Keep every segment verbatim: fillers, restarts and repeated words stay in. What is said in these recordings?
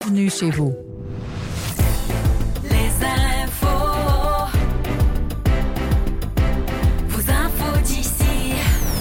Bienvenue chez vous. Les infos. Vos infos d'ici.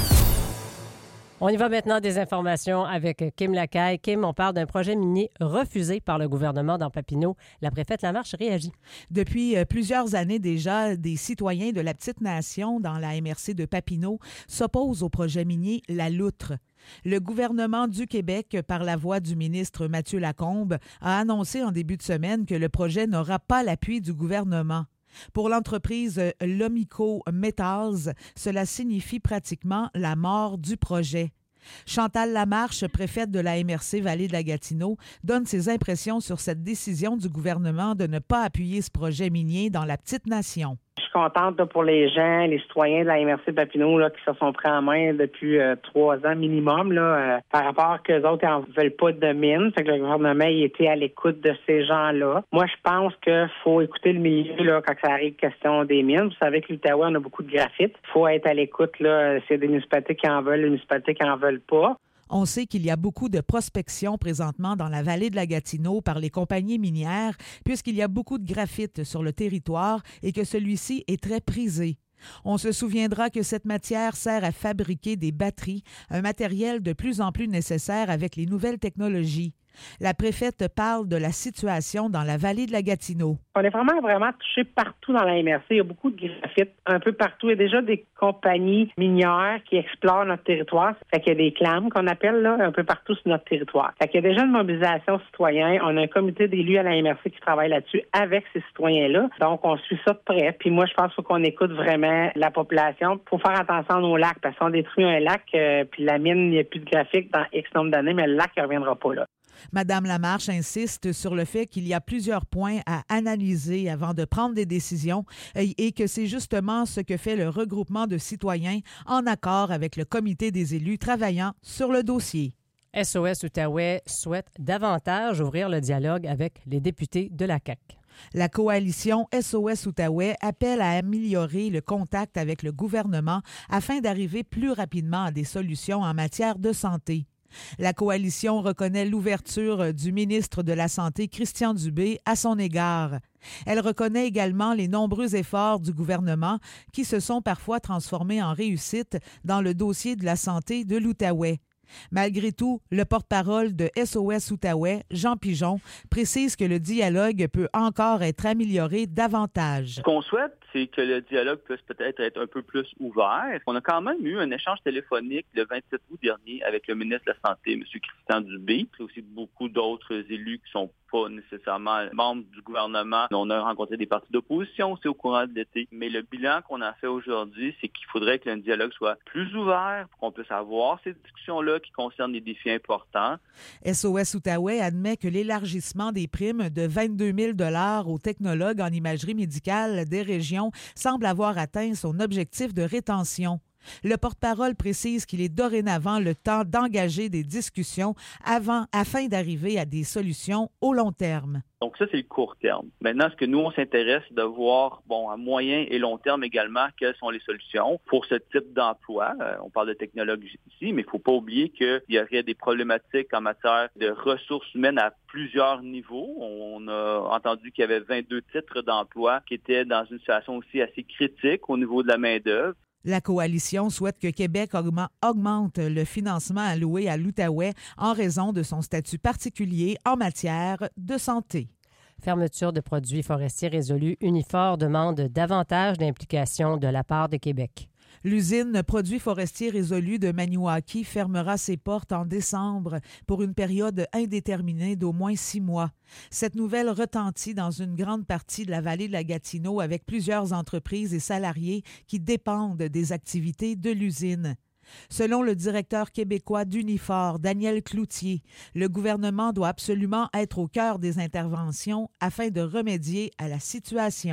On y va maintenant des informations avec Kim Lacaille. Kim, on parle d'un projet minier refusé par le gouvernement dans Papineau. La préfète Lamarche réagit. Depuis plusieurs années déjà, des citoyens de la Petite Nation dans la M R C de Papineau s'opposent au projet minier La Loutre. Le gouvernement du Québec, par la voix du ministre Mathieu Lacombe, a annoncé en début de semaine que le projet n'aura pas l'appui du gouvernement. Pour l'entreprise Lomico Metals, cela signifie pratiquement la mort du projet. Chantal Lamarche, préfète de la M R C Vallée de la Gatineau, donne ses impressions sur cette décision du gouvernement de ne pas appuyer ce projet minier dans la Petite Nation. Je suis contente là, pour les gens, les citoyens de la M R C Papineau là, qui se sont pris en main depuis euh, trois ans minimum là, euh, par rapport qu'eux autres n'en veulent pas de mine. Fait que le gouvernement il était à l'écoute de ces gens-là. Moi, je pense qu'il faut écouter le milieu là, quand ça arrive question des mines. Vous savez que l'Outaouais, on a beaucoup de graphite. Il faut être à l'écoute. Là, s'il y a des municipalités qui en veulent, des municipalités qui en veulent pas. On sait qu'il y a beaucoup de prospection présentement dans la vallée de la Gatineau par les compagnies minières, puisqu'il y a beaucoup de graphite sur le territoire et que celui-ci est très prisé. On se souviendra que cette matière sert à fabriquer des batteries, un matériel de plus en plus nécessaire avec les nouvelles technologies. La préfète parle de la situation dans la vallée de la Gatineau. On est vraiment, vraiment touché partout dans la M R C. Il y a beaucoup de graphite un peu partout. Il y a déjà des compagnies minières qui explorent notre territoire. Fait qu'il y a des clams qu'on appelle là, un peu partout sur notre territoire. Fait qu'il y a déjà une mobilisation citoyenne. On a un comité d'élus à la M R C qui travaille là-dessus avec ces citoyens-là. Donc, on suit ça de près. Puis moi, je pense qu'il faut qu'on écoute vraiment la population pour faire attention à nos lacs. Parce qu'on détruit un lac, euh, puis la mine, il n'y a plus de graphite dans X nombre d'années, mais le lac ne reviendra pas là. Madame Lamarche insiste sur le fait qu'il y a plusieurs points à analyser avant de prendre des décisions et que c'est justement ce que fait le regroupement de citoyens en accord avec le comité des élus travaillant sur le dossier. S O S Outaouais souhaite davantage ouvrir le dialogue avec les députés de la C A Q. La coalition S O S Outaouais appelle à améliorer le contact avec le gouvernement afin d'arriver plus rapidement à des solutions en matière de santé. La coalition reconnaît l'ouverture du ministre de la Santé, Christian Dubé, à son égard. Elle reconnaît également les nombreux efforts du gouvernement qui se sont parfois transformés en réussite dans le dossier de la santé de l'Outaouais. Malgré tout, le porte-parole de S O S Outaouais, Jean Pigeon, précise que le dialogue peut encore être amélioré davantage. Ce qu'on souhaite, c'est que le dialogue puisse peut-être être un peu plus ouvert. On a quand même eu un échange téléphonique le vingt-sept août dernier avec le ministre de la Santé, M. Christian Dubé. Il y a aussi beaucoup d'autres élus qui sont pas nécessairement membres du gouvernement. On a rencontré des partis d'opposition aussi au courant de l'été. Mais le bilan qu'on a fait aujourd'hui, c'est qu'il faudrait que le dialogue soit plus ouvert pour qu'on puisse avoir ces discussions-là qui concernent des défis importants. S O S Outaouais admet que l'élargissement des primes de vingt-deux mille dollars aux technologues en imagerie médicale des régions semble avoir atteint son objectif de rétention. Le porte-parole précise qu'il est dorénavant le temps d'engager des discussions avant, afin d'arriver à des solutions au long terme. Donc ça, c'est le court terme. Maintenant, ce que nous, on s'intéresse, c'est de voir, bon, à moyen et long terme également, quelles sont les solutions pour ce type d'emploi. Euh, on parle de technologie ici, mais il ne faut pas oublier qu'il y aurait des problématiques en matière de ressources humaines à plusieurs niveaux. On a entendu qu'il y avait vingt-deux titres d'emploi qui étaient dans une situation aussi assez critique au niveau de la main-d'œuvre. La coalition souhaite que Québec augmente le financement alloué à l'Outaouais en raison de son statut particulier en matière de santé. Fermeture de produits forestiers résolue. Unifor demande davantage d'implication de la part de Québec. L'usine Produits forestiers résolus de Maniwaki fermera ses portes en décembre pour une période indéterminée d'au moins six mois. Cette nouvelle retentit dans une grande partie de la vallée de la Gatineau avec plusieurs entreprises et salariés qui dépendent des activités de l'usine. Selon le directeur québécois d'Unifor, Daniel Cloutier, le gouvernement doit absolument être au cœur des interventions afin de remédier à la situation.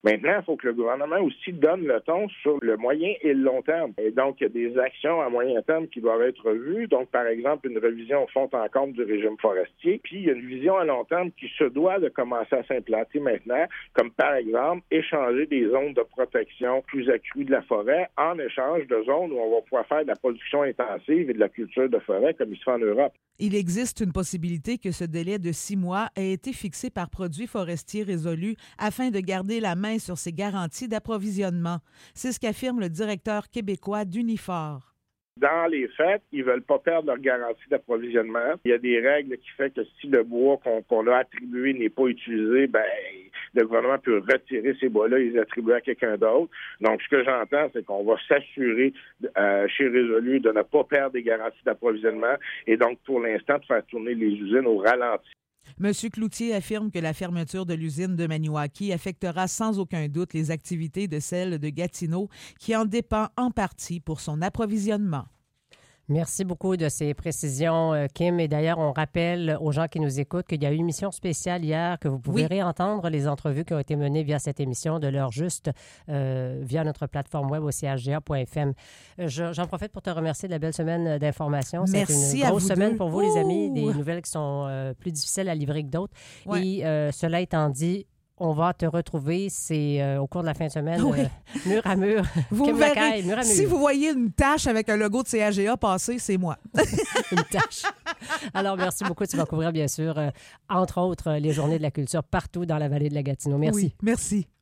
Maintenant, il faut que le gouvernement aussi donne le ton sur le moyen et le long terme. Et donc, il y a des actions à moyen terme qui doivent être revues. Donc, par exemple, une révision au fond en compte du régime forestier. Puis, il y a une vision à long terme qui se doit de commencer à s'implanter maintenant, comme par exemple, échanger des zones de protection plus accrues de la forêt en échange de zones où on va pouvoir faire de la production intensive et de la culture de forêt comme il se fait en Europe. Il existe une possibilité que ce délai de six mois ait été fixé par Produits forestiers résolus afin de garder la main sur ces garanties d'approvisionnement. C'est ce qu'affirme le directeur québécois d'Unifor. Dans les faits, ils veulent pas perdre leur garantie d'approvisionnement. Il y a des règles qui font que si le bois qu'on, qu'on a attribué n'est pas utilisé, ben le gouvernement peut retirer ces bois-là et les attribuer à quelqu'un d'autre. Donc, ce que j'entends, c'est qu'on va s'assurer euh, chez Résolu de ne pas perdre des garanties d'approvisionnement et donc, pour l'instant, de faire tourner les usines au ralenti. M. Cloutier affirme que la fermeture de l'usine de Maniwaki affectera sans aucun doute les activités de celle de Gatineau, qui en dépend en partie pour son approvisionnement. Merci beaucoup de ces précisions, Kim. Et d'ailleurs, on rappelle aux gens qui nous écoutent qu'il y a eu une émission spéciale hier, que vous pouvez oui. réentendre les entrevues qui ont été menées via cette émission de l'heure juste euh, via notre plateforme web au c h g a point f m. Je, j'en profite pour te remercier de la belle semaine d'information. Merci C'est une grosse semaine deux. pour vous, Ouh. les amis. Des nouvelles qui sont euh, plus difficiles à livrer que d'autres. Ouais. Et euh, cela étant dit, on va te retrouver, c'est euh, au cours de la fin de semaine, oui. euh, mur à mur. Vous Kim verrez, Lacaille, mur à mur. si vous voyez une tache avec un logo de C A G A passer, c'est moi. Une tâche. Alors, merci beaucoup. Tu vas couvrir, bien sûr, euh, entre autres, les Journées de la culture partout dans la vallée de la Gatineau. Merci. Oui, merci.